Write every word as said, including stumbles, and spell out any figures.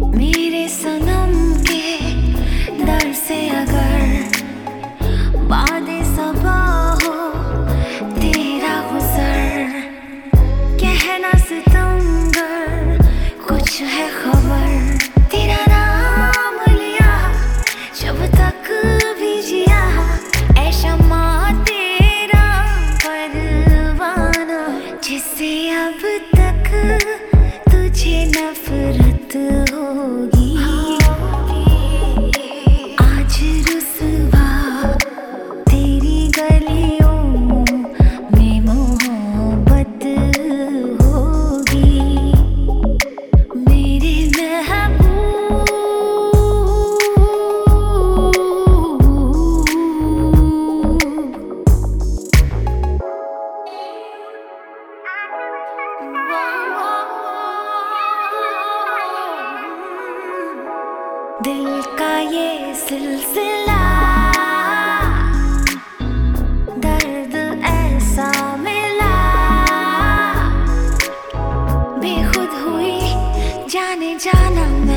मेरे सनम के दर से अगर बादे सबा हो तेरा गुजर, कहना सितमगर कुछ है खबर। तेरा नाम लिया जब तक भी जिया, ऐ शम्मा तेरा परवाना, जिससे अब तक तुझे नफरत होगी। आज रुसवा तेरी गलियों में मोहब्बत होगी। मेरे महबूब दिल का ये सिलसिला, दर्द ऐसा मिला, बेखुद हुई जाने जाना।